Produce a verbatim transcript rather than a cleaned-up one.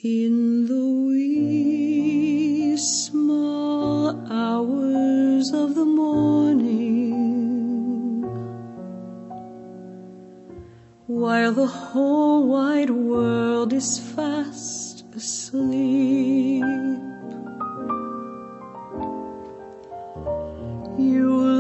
In the wee small hours of the morning, while the whole wide world is fast asleep, you